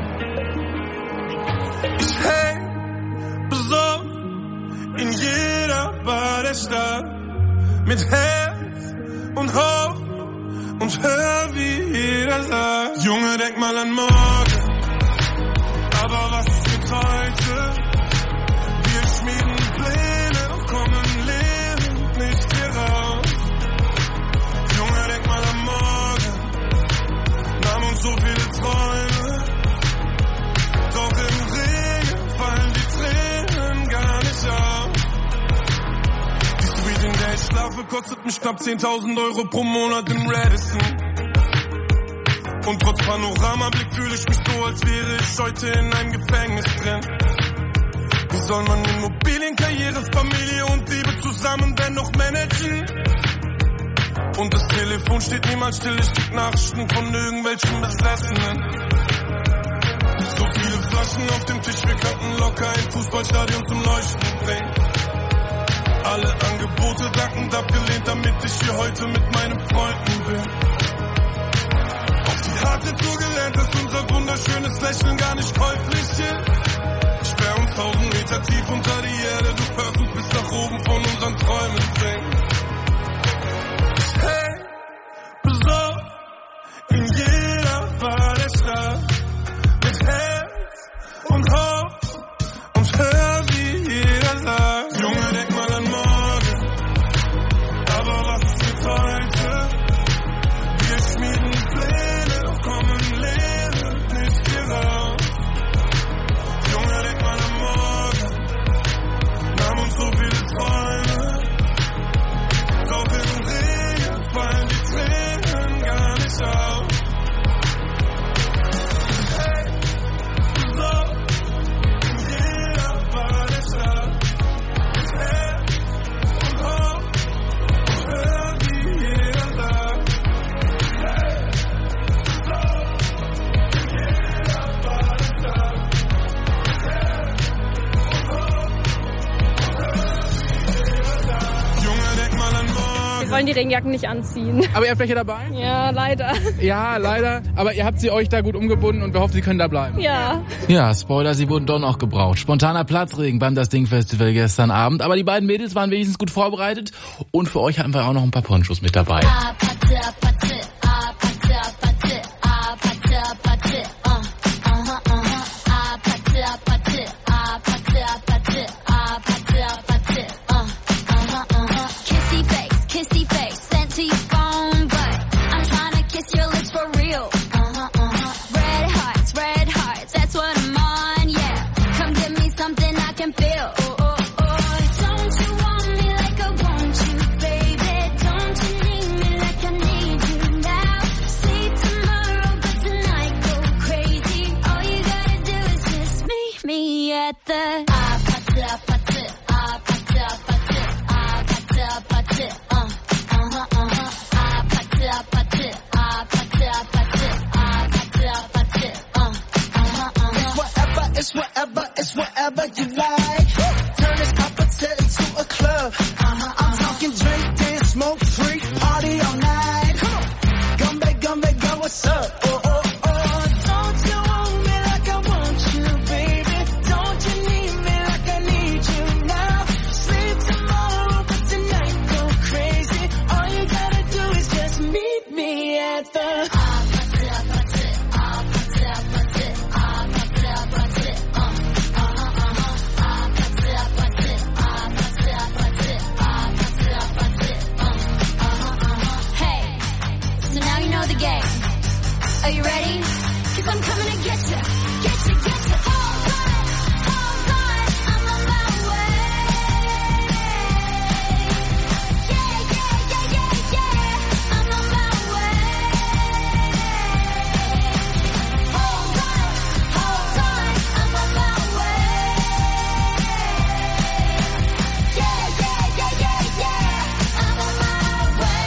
[SPEAKER 12] Ich häng besoffen in jeder Bar der Stadt, mit Herz und Hoffnung und hör, wie jeder sagt. Junge, denk mal an morgen, aber was ist mit heute? Wir schmieden Pläne, doch kommen lebend nicht hier raus. Junge, denk mal an morgen, nahm uns so viele Träume, doch im Regen fallen die Tränen gar nicht auf. Die Suite, in der ich schlafe, kostet mich knapp 10.000 Euro pro Monat im Radisson. Und trotz Panoramablick fühle ich mich so, als wäre ich heute in einem Gefängnis drin. Wie soll man Immobilien, Karriere, Familie und Liebe zusammen dennoch managen? Und das Telefon steht niemals still, ich krieg Nachrichten von irgendwelchen Besessenen. So viele Flaschen auf dem Tisch, wir könnten locker ein Fußballstadion zum Leuchten bringen. Alle Angebote dankend abgelehnt, damit ich hier heute mit meinen Freunden bin. Auf die harte Tour gelernt, dass unser wunderschönes Lächeln gar nicht käuflich ist. Ich wär uns 1000 Meter tief unter die Erde, du hörst uns bis nach oben von unseren Träumen singen. Ich häng besoffen in jeder Bar der Stadt, mit Herz und Hoffnung und hör, wie jeder sagt. Junge, denk mal an morgen, aber was ist mit heute? Wir schmieden Pläne, doch kommen Leere nicht hier raus. Junge, denk mal an morgen, nahm uns so viele Träume, doch im Regen fallen die Tränen gar nicht auf. Hey, so, in jeder Bar der Stadt, mit Herz und Hoffnung und hör, wie jeder sagt. Hey, so, in jeder Bar der Stadt, mit Herz und Hoffnung und hör, wie jeder sagt. Junge, denk mal an morgen.
[SPEAKER 15] Wir wollen die Regenjacken nicht anziehen.
[SPEAKER 1] Aber ihr habt welche dabei?
[SPEAKER 15] Ja, leider.
[SPEAKER 1] Ja, leider. Aber ihr habt sie euch da gut umgebunden und wir hoffen, sie können da bleiben.
[SPEAKER 15] Ja.
[SPEAKER 1] Ja, Spoiler, sie wurden doch noch gebraucht. Spontaner Platzregen beim Das Ding Festival gestern Abend. Aber die beiden Mädels waren wenigstens gut vorbereitet. Und für euch haben wir auch noch ein paar Ponchos mit dabei.
[SPEAKER 10] Kissy face, sent to your phone, but I'm trying to kiss your lips for real. Red hearts, that's what I'm on, yeah. Come give me something I can feel. Don't you want me like I want you, baby? Don't you need me like I need you now? See tomorrow, but tonight go crazy. All you gotta do is just meet me at the
[SPEAKER 12] It's whatever you like. Turn this opposite into a club. I'm talking drink, dance, smoke, freak, party all night. Come back, what's up? Don't you want me like I want you, baby? Don't you need me like I need you now? Sleep tomorrow, but tonight go crazy. All you gotta do is just meet me at the
[SPEAKER 10] ready? 'Cause I'm coming to get you, get you, get you. All right, I'm on my way. Yeah, yeah, yeah, yeah, yeah, I'm on my way. Hold on, I'm on my way. Yeah, yeah, yeah, yeah, yeah, I'm on my way.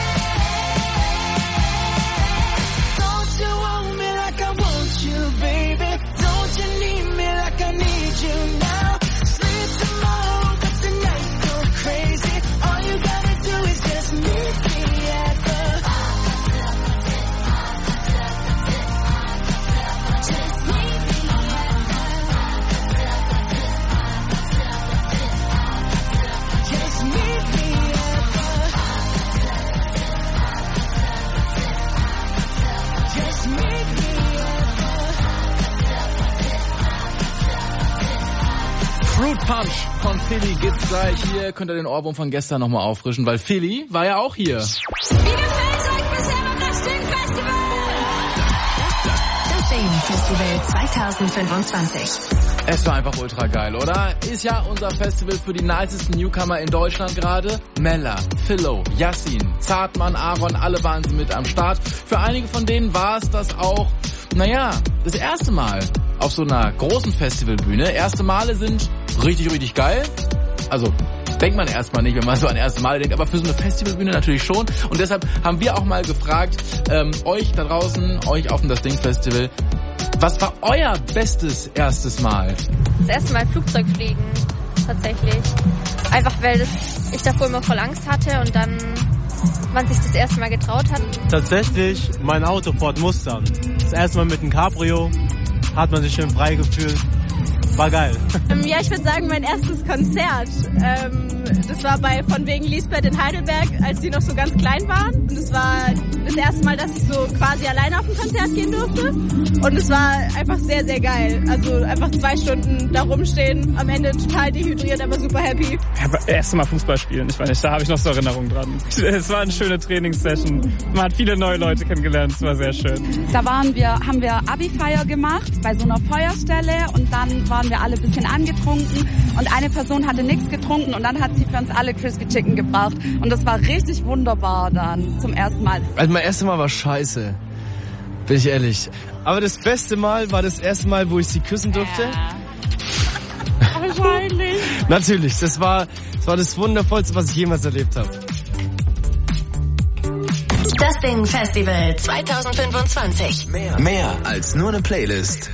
[SPEAKER 20] Don't you want me like I want you, baby? Don't you need me like I need you now? Sleep tomorrow, but tonight go crazy. All you gotta do is just meet me at the just meet me just meet me at the just meet me
[SPEAKER 1] Fruit Punch von Philly gibt's gleich. Hier könnt ihr den Ohrwurm von gestern nochmal auffrischen, weil Philly war ja auch hier.
[SPEAKER 10] Das Ding Festival 2025.
[SPEAKER 1] Es war einfach ultra geil, oder? Ist ja unser Festival für die nicesten Newcomer in Deutschland gerade. Mella, Philo, Yassin, Zartmann, Aaron, alle waren sie mit am Start. Für einige von denen war es das auch, das erste Mal auf so einer großen Festivalbühne. Erste Male sind richtig, richtig geil. Also denkt man erstmal nicht, wenn man so an erste Male denkt, aber für so eine Festivalbühne natürlich schon. Und deshalb haben wir auch mal gefragt, euch da draußen, euch auf dem Das Ding Festival, was war euer bestes erstes Mal?
[SPEAKER 7] Das erste Mal Flugzeug fliegen, tatsächlich. Einfach weil ich davor immer voll Angst hatte und dann man sich das erste Mal getraut hat.
[SPEAKER 2] Tatsächlich mein Auto Ford Mustang. Das erste Mal mit einem Cabrio, hat man sich schön frei gefühlt. War geil.
[SPEAKER 15] Ja, ich würde sagen, mein erstes Konzert. Das war bei von wegen Lisbeth in Heidelberg, als die noch so ganz klein waren. Und es war das erste Mal, dass ich so quasi alleine auf ein Konzert gehen durfte. Und es war einfach sehr, sehr geil. Also einfach 2 Stunden da rumstehen, am Ende total dehydriert, aber super happy.
[SPEAKER 6] Ja, das erste Mal Fußball spielen, ich weiß nicht, da habe ich noch so Erinnerungen dran. Es war eine schöne Trainingssession. Man hat viele neue Leute kennengelernt, es war sehr schön.
[SPEAKER 22] Da haben wir Abi-Feier gemacht bei so einer Feuerstelle und dann waren wir alle ein bisschen angetrunken und eine Person hatte nichts getrunken und dann hat sie für uns alle Crispy Chicken gebracht und das war richtig wunderbar dann zum ersten Mal.
[SPEAKER 23] Also mein erstes Mal war scheiße, bin ich ehrlich. Aber das beste Mal war das erste Mal, wo ich sie küssen durfte.
[SPEAKER 15] Ja. Wahrscheinlich.
[SPEAKER 23] Natürlich, das war das Wundervollste, was ich jemals erlebt habe.
[SPEAKER 5] Das Ding Festival 2025.
[SPEAKER 21] Mehr als nur eine Playlist.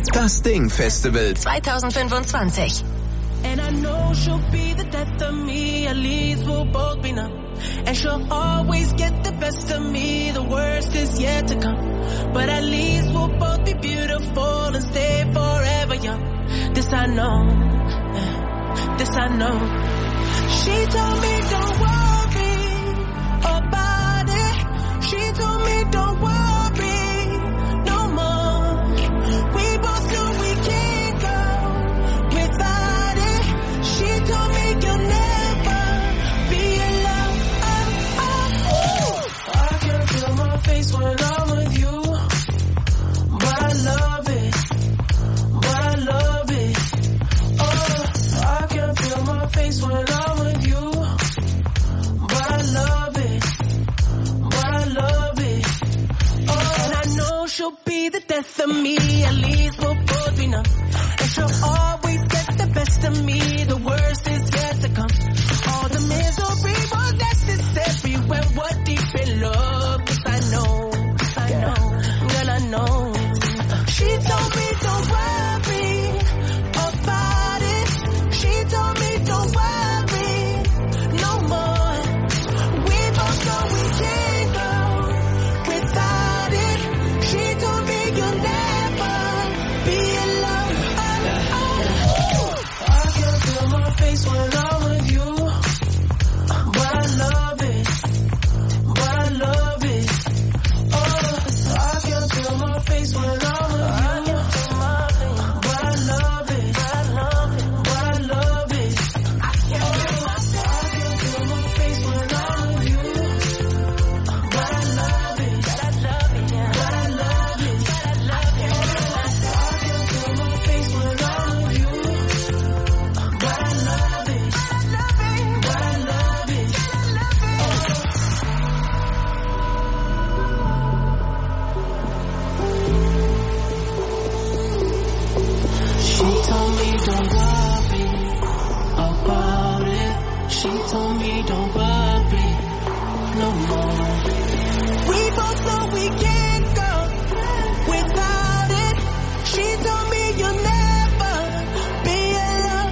[SPEAKER 21] Das Ding Festival
[SPEAKER 5] 2025.
[SPEAKER 8] And I know she'll be the death of me, at least we'll both be numb. And she'll always get the best of me, the worst is yet to come. But at least we'll both be beautiful and stay forever young. This I know, this I know. She told me don't worry about it. She told me don't worry no more. We both know we can't go without it. She told me you'll never be alone. I can feel my face when I'm with you, but I love it, but I love it. Oh, I can feel my face when I'm with you, but I love it, but I love it. Oh, and I know she'll be the death of me, at least we'll both be numb. And she'll always get the best of me, the worst is yet to come. All the misery was necessary when we're deep in love. Cause I know, girl I know. She told me don't worry about it. She told me don't worry no more. We both know we can't go without it. She told me you'll never be alone. I can feel my face when I'm with you, but I love it, but I love it. Oh, I can feel my face when I'm with you, but I love it, but I love it, but I love it. I can feel my face when I'm with you, but I love it, but I love it, but I love it, but I love it. I can feel my face when I'm with you, but I love it, but I love it, but I love it. She told me don't worry about it. She told me don't worry no more. We both know we can't go without it. She told me you'll never be alone.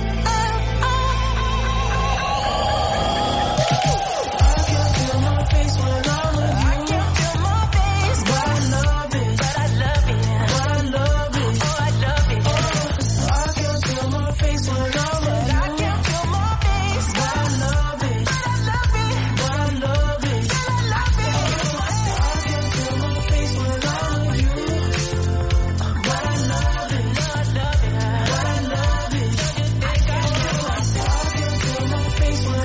[SPEAKER 8] I can feel my face when I'm with you. I can feel my face, but I love it, but I love it, but I love it. Oh, I love it. I can feel my face when I'm with you. I can feel my face, but I love it, but I love it, but I love it, but I love it. I can feel my face when I'm with you, but I love it, but I love it, but I love it. I can feel my face when I'm with you. I can feel my face, but I love it, but I love it, but I love it.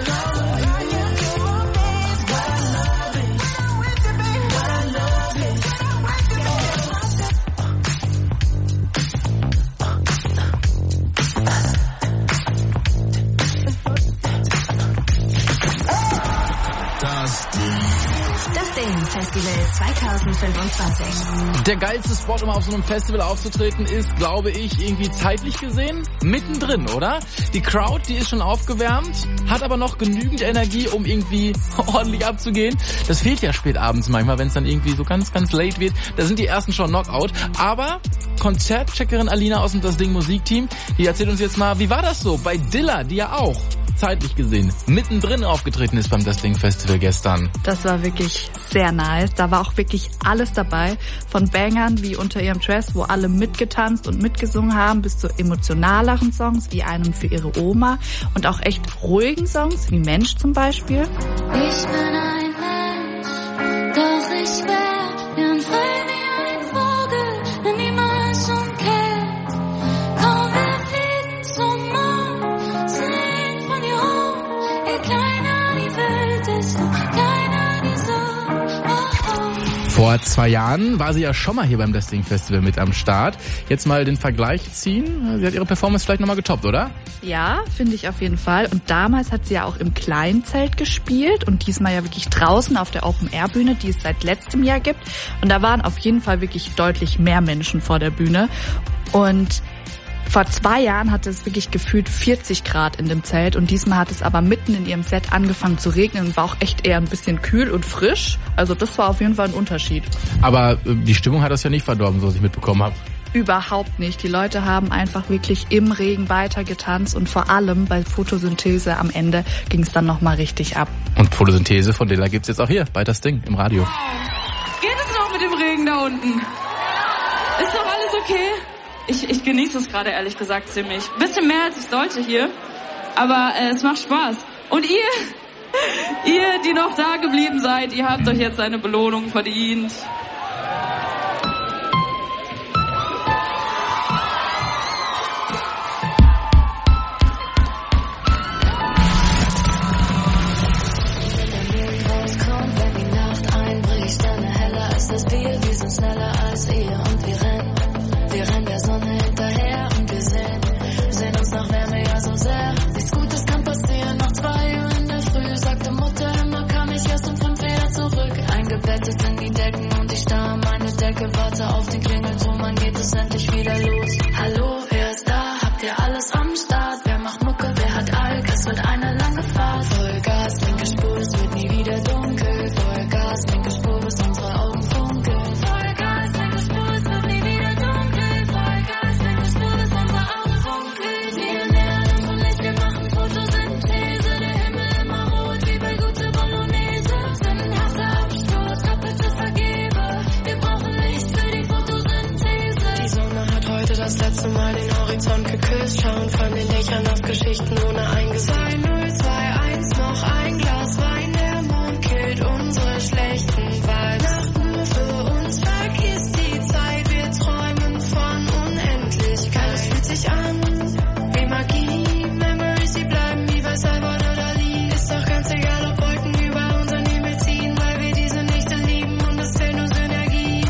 [SPEAKER 5] Das Ding Festival 2025.
[SPEAKER 1] Der geilste Spot, um auf so einem Festival aufzutreten, ist, glaube ich, irgendwie zeitlich gesehen mittendrin, oder? Die Crowd, die ist schon aufgewärmt, hat aber noch genügend Energie, um irgendwie ordentlich abzugehen. Das fehlt ja spät abends manchmal, wenn es dann irgendwie so ganz, ganz late wird. Da sind die ersten schon Knockout. Aber Konzertcheckerin Alina aus dem Das Ding Musikteam, die erzählt uns jetzt mal, wie war das so bei Dilla, die ja auch zeitlich gesehen mittendrin aufgetreten ist beim Das Ding Festival gestern.
[SPEAKER 22] Das war wirklich sehr nice. Da war auch wirklich alles dabei. Von Bangern wie Unter ihrem Dress, wo alle mitgetanzt und mitgesungen haben, bis zu emotionaleren Songs wie einem für ihre Oma und auch echt ruhigen Songs wie Mensch zum Beispiel.
[SPEAKER 10] Ich bin ein Mensch, doch ich wär gern frei wie ein Vogel, der niemals umkehrt. Komm, wir fliegen zum Mond, sehen von dir hoch. Je kleiner die Welt ist, je kleiner die Sonne. Oh, oh.
[SPEAKER 1] Vor 2 Jahren war sie ja schon mal hier beim Das Ding Festival mit am Start. Jetzt mal den Vergleich ziehen. Sie hat ihre Performance vielleicht nochmal getoppt, oder?
[SPEAKER 22] Ja, finde ich auf jeden Fall. Und damals hat sie ja auch im Kleinzelt gespielt und diesmal ja wirklich draußen auf der Open-Air-Bühne, die es seit letztem Jahr gibt. Und da waren auf jeden Fall wirklich deutlich mehr Menschen vor der Bühne. Und vor 2 Jahren hatte es wirklich gefühlt 40 Grad in dem Zelt und diesmal hat es aber mitten in ihrem Set angefangen zu regnen und war auch echt eher ein bisschen kühl und frisch. Also das war auf jeden Fall ein Unterschied.
[SPEAKER 1] Aber die Stimmung hat das ja nicht verdorben, so was ich mitbekommen habe.
[SPEAKER 11] überhaupt nicht. Die Leute haben einfach wirklich im Regen weiter getanzt und vor allem bei Photosynthese am Ende ging es dann nochmal richtig ab.
[SPEAKER 1] Und Photosynthese von Dilla gibt's jetzt auch hier bei Das Ding im Radio.
[SPEAKER 13] Geht es noch mit dem Regen da unten? Ist doch alles okay? Ich genieße es gerade ehrlich gesagt ziemlich. Bisschen mehr als ich sollte hier, aber es macht Spaß. Und ihr, die noch da geblieben seid, ihr habt euch jetzt eine Belohnung verdient.
[SPEAKER 10] Wir sind schneller als ihr und wir rennen der Sonne hinterher und wir sehen uns nach Wärme ja so sehr. Nichts Gutes kann passieren, noch 2 Uhr in der Früh, sagte Mutter immer, kam ich erst um 5 wieder zurück. Eingebettet in die Decken und ich starr an meine Decke, warte auf den Klingelton, wann geht es endlich wieder los? Hallo, wer ist da? Habt ihr alles am Start? Wer macht Mucke, wer hat Alk? Es wird eine lange Fahrt. Vollgas, linke Spur, es wird nie wieder dunkel. Vollgas, linke Spur, bis unsere Augen funkeln. Vollgas, linke Spur, es wird nie wieder dunkel. Vollgas, linke Spur, bis unsere Augen funkeln. Wir nähern uns und Licht, wir machen Photosynthese. Der Himmel immer rot, wie bei gute Bolognese. Sinnhafter Abstoß, doppelte Vergebe. Wir brauchen Licht für die Photosynthese.
[SPEAKER 20] Die Sonne hat heute das letzte Mal den Horizont geküsst. Schauen von den Dächern auf Geschichten ohne ein Gesicht. 2021, noch ein Glas Wein. Der Mond killt unsere schlechten Vibes. Nacht nur für uns, vergiss die Zeit. Wir träumen von Unendlichkeit. Es fühlt sich an wie Magie. Memories, die bleiben wie bei Salvador Dali. Ist doch ganz egal, ob Wolken über unseren Himmel ziehen, weil wir diese Nächte lieben und es zählt nur Synergie.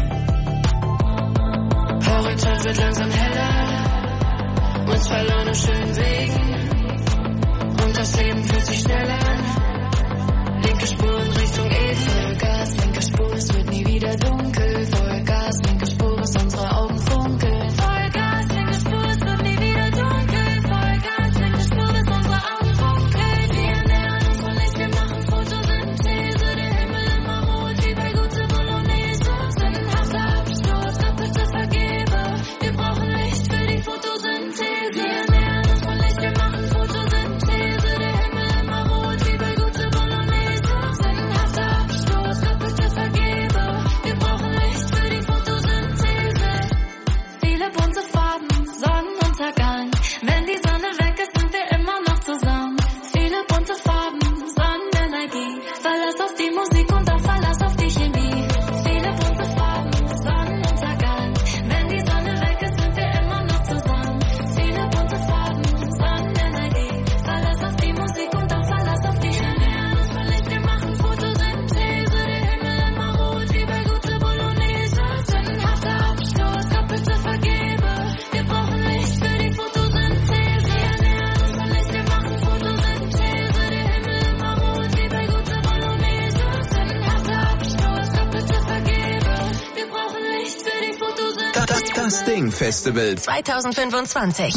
[SPEAKER 20] Horizont wird langsam heller, uns verloren auf schönen Wegen. Und das Leben fühlt sich schnell an. Linke Spur in Richtung E. Vollgas, linke Spur, es wird nie wieder dunkel. Vollgas, linke Spur, bis unsere Augen funkeln. Vollgas, linke Spur, es wird nie wieder dunkel. Vollgas, linke Spur, bis unsere Augen funkeln. Wir nähern uns und Licht, wir machen Photosynthese. Der Himmel immer rot, wie bei gute Bolognese. Sinnhafter Abstoß, doppelte Vergebe. Wir brauchen Licht für die Photosynthese. Wir nähern uns und Licht, wir machen Photosynthese. Der Himmel immer rot, wie bei gute Bolognese. Sinnhafter Abstoß, doppelte Vergebe. Wir brauchen Licht für die Photosynthese. Viele bunte Farben, Sonnenuntergang. Wenn die Sonne weg ist, sind wir immer noch zusammen. Viele bunte Farben, Sonnenenergie. Verlass auf die Musik und auch Verlass auf die Chemie. Viele bunte Farben, Sonnenuntergang. Wenn die Sonne weg ist, sind wir immer noch zusammen. Viele bunte Farben, Sonnenenergie. Verlass auf die Musik und auch Verlass auf die Chemie. Wir machen Photosynthese. Der Himmel immer rot, wie bei gute Bolognese. Sinnhafter Abstoß, doppelte Vergebe. Wir brauchen Licht für die Photosynthese. Wir nähern uns und Licht, wir machen Photosynthese. Der Himmel immer rot, wie bei gute Bolognese. Sinnhafter Abstoß, doppelte Vergebe. Wir brauchen Licht für die Photosynthese.
[SPEAKER 21] Das Ding Festival
[SPEAKER 5] 2025.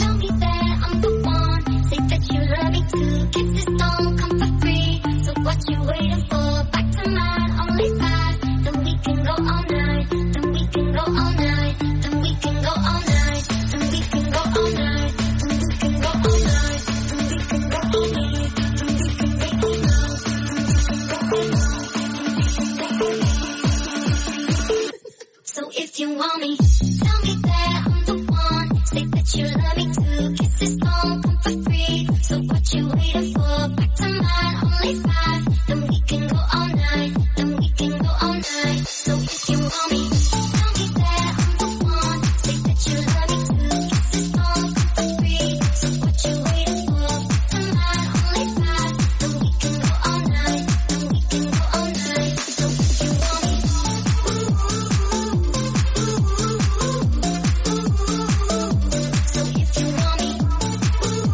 [SPEAKER 10] So if you want me, tell me that I'm the one. Say that you love me too. Kisses don't come for free. So what you waiting for? Back to mine, only 5. Then we can go all night. Then we can go all night. So if you want me, tell me that I'm the one. Say that you love me too. Kisses don't come for free. So what you waiting for? Back to mine, only 5. Then we can go all night. Then we can go all night. So if you want me. So if you want me,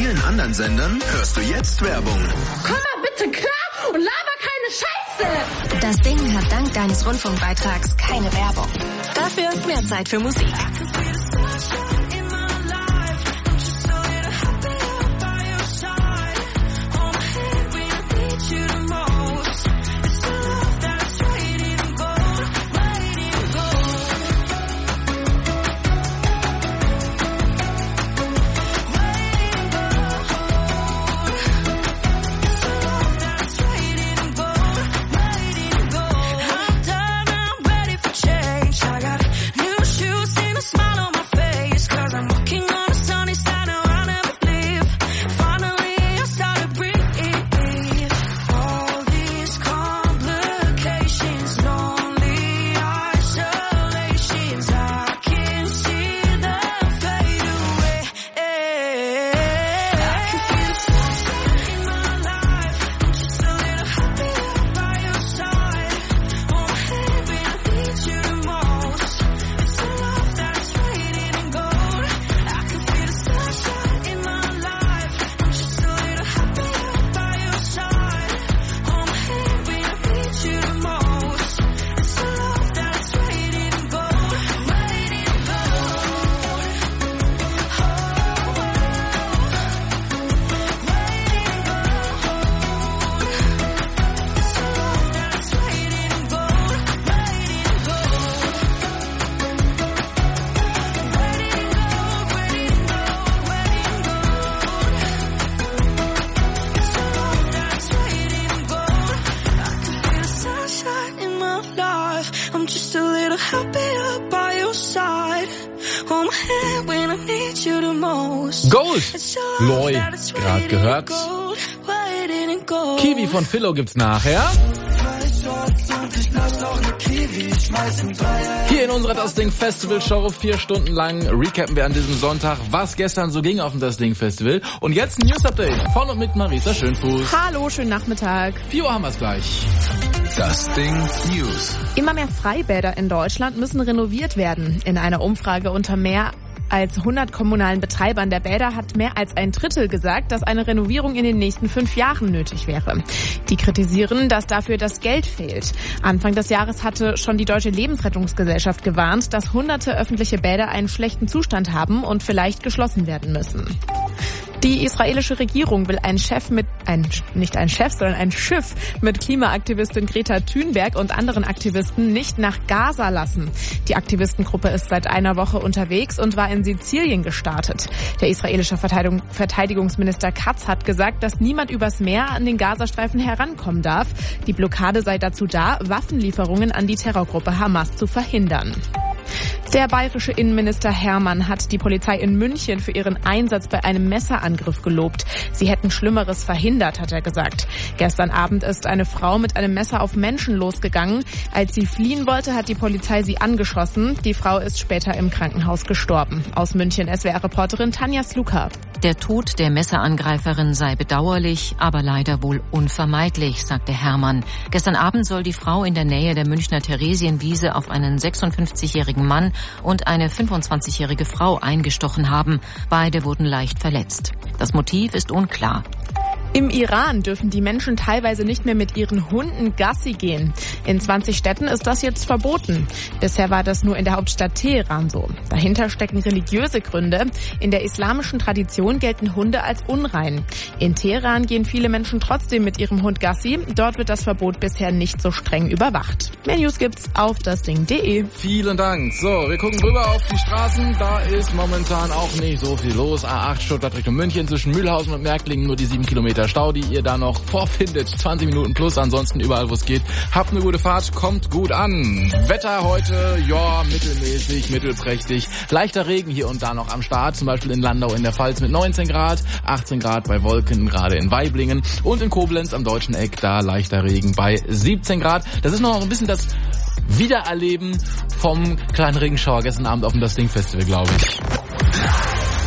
[SPEAKER 21] vielen anderen Sendern hörst du jetzt Werbung.
[SPEAKER 5] Komm mal bitte klar und laber keine Scheiße! Das Ding hat dank deines Rundfunkbeitrags keine Werbung. Dafür mehr Zeit für Musik.
[SPEAKER 1] Gold! Loy, gerade gehört. Kiwi von Philo gibt's nachher. Hier in unserer Das Ding Festival Show 4 Stunden lang recappen wir an diesem Sonntag, was gestern so ging auf dem Das Ding Festival. Und jetzt ein News Update von und mit Marisa Schönfuß.
[SPEAKER 14] Hallo, schönen Nachmittag.
[SPEAKER 1] 4 Uhr haben wir's gleich.
[SPEAKER 21] Das Ding News.
[SPEAKER 14] Immer mehr Freibäder in Deutschland müssen renoviert werden. In einer Umfrage unter mehr als 100 kommunalen Betreibern der Bäder hat mehr als ein Drittel gesagt, dass eine Renovierung in den nächsten 5 Jahren nötig wäre. Die kritisieren, dass dafür das Geld fehlt. Anfang des Jahres hatte schon die Deutsche Lebensrettungsgesellschaft gewarnt, dass hunderte öffentliche Bäder einen schlechten Zustand haben und vielleicht geschlossen werden müssen. Die israelische Regierung will ein Schiff mit Klimaaktivistin Greta Thunberg und anderen Aktivisten nicht nach Gaza lassen. Die Aktivistengruppe ist seit einer Woche unterwegs und war in Sizilien gestartet. Der israelische Verteidigungsminister Katz hat gesagt, dass niemand übers Meer an den Gazastreifen herankommen darf. Die Blockade sei dazu da, Waffenlieferungen an die Terrorgruppe Hamas zu verhindern. Der bayerische Innenminister Hermann hat die Polizei in München für ihren Einsatz bei einem Messerangriff gelobt. Sie hätten Schlimmeres verhindert, hat er gesagt. Gestern Abend ist eine Frau mit einem Messer auf Menschen losgegangen. Als sie fliehen wollte, hat die Polizei sie angeschossen. Die Frau ist später im Krankenhaus gestorben. Aus München SWR-Reporterin Tanja Sluka.
[SPEAKER 16] Der Tod der Messerangreiferin sei bedauerlich, aber leider wohl unvermeidlich, sagte Hermann. Gestern Abend soll die Frau in der Nähe der Münchner Theresienwiese auf einen 56-jährigen Mann und eine 25-jährige Frau eingestochen haben. Beide wurden leicht verletzt. Das Motiv ist unklar.
[SPEAKER 14] Im Iran dürfen die Menschen teilweise nicht mehr mit ihren Hunden Gassi gehen. In 20 Städten ist das jetzt verboten. Bisher war das nur in der Hauptstadt Teheran so. Dahinter stecken religiöse Gründe. In der islamischen Tradition gelten Hunde als unrein. In Teheran gehen viele Menschen trotzdem mit ihrem Hund Gassi. Dort wird das Verbot bisher nicht so streng überwacht. Mehr News gibt's auf dasding.de.
[SPEAKER 1] Vielen Dank. So, wir gucken rüber auf die Straßen. Da ist momentan auch nicht so viel los. A8 Stuttgart Richtung München zwischen Mühlhausen und Märklingen nur die 7 Kilometer Stau, die ihr da noch vorfindet. 20 Minuten plus, ansonsten überall, wo es geht. Habt eine gute Fahrt, kommt gut an. Wetter heute, ja, mittelmäßig, mittelprächtig. Leichter Regen hier und da noch am Start, zum Beispiel in Landau in der Pfalz mit 19 Grad, 18 Grad bei Wolken, gerade in Waiblingen und in Koblenz am Deutschen Eck, da leichter Regen bei 17 Grad. Das ist noch ein bisschen das Wiedererleben vom kleinen Regenschauer gestern Abend auf dem Das Ding Festival, glaube ich.